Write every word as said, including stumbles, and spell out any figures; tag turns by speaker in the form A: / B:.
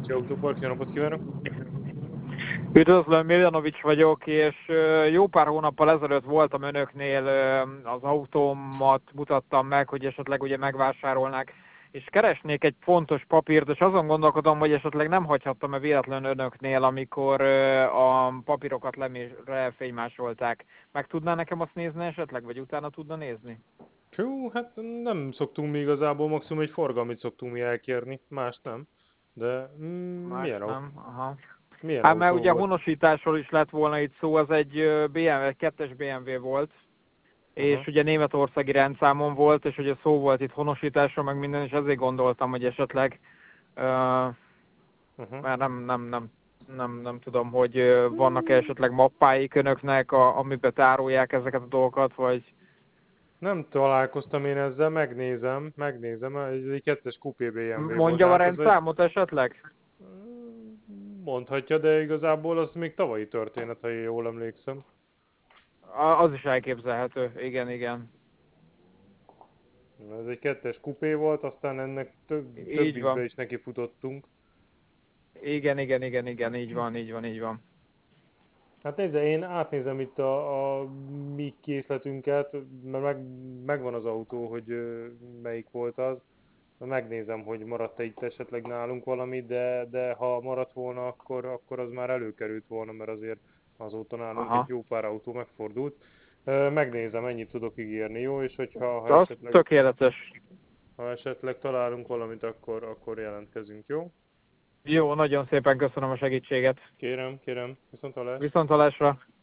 A: Cseh Autópark, jó napot kívánok!
B: Üdvözlöm, Miljanovics vagyok, és jó pár hónappal ezelőtt voltam önöknél, az autómat mutattam meg, hogy esetleg ugye megvásárolnák, és keresnék egy fontos papírt, és azon gondolkodom, hogy esetleg nem hagyhattam-e véletlenül önöknél, amikor a papírokat lefénymásolták. Meg tudná nekem azt nézni esetleg, vagy utána tudna nézni?
A: Hú, hát nem szoktunk mi igazából, maximum egy forgalmit szoktunk mi elkérni, más nem. De mm,
B: Más
A: milyen, au-
B: nem, aha.
A: milyen
B: Hát mert
A: autó
B: ugye
A: volt?
B: honosításról is lett volna itt szó, az egy bé em vé, kettes bé em vé volt, és
A: Aha,
B: ugye németországi rendszámon volt, és ugye szó volt itt honosításról, meg minden, és ezért gondoltam, hogy esetleg, uh,
A: aha.
B: mert nem, nem, nem, nem, nem tudom, hogy uh, vannak-e esetleg mappáik önöknek, a, amiben tárolják ezeket a dolgokat, vagy...
A: Nem találkoztam én ezzel, megnézem, megnézem, ez egy kettes kupé bé em vé volt, de
B: Mondjam a
A: hát az egy...
B: rendszámot esetleg?
A: Mondhatja, de igazából az még tavalyi történet, ha én jól emlékszem.
B: A- Az is elképzelhető, igen, igen.
A: Ez egy kettes kupé volt, aztán ennek több, több
B: Így
A: ízbe
B: van.
A: is neki futottunk.
B: Igen, igen, igen, igen, így van, így van, így van.
A: Hát nézze, én átnézem itt a, a mi készletünket, mert meg, megvan az autó, hogy ö, melyik volt az. Megnézem, hogy maradt-e itt esetleg nálunk valami, de, de ha maradt volna, akkor, akkor az már előkerült volna, mert azért azóta nálunk egy
B: Aha.
A: jó pár autó megfordult. Ö, Megnézem, ennyit tudok ígérni, jó? És hogyha ha
B: Az
A: esetleg,
B: tökéletes.
A: ha esetleg találunk valamit, akkor, akkor jelentkezünk, jó?
B: Jó, nagyon szépen köszönöm a segítséget.
A: Kérem, kérem, viszont hallás.
B: Viszontlátásra!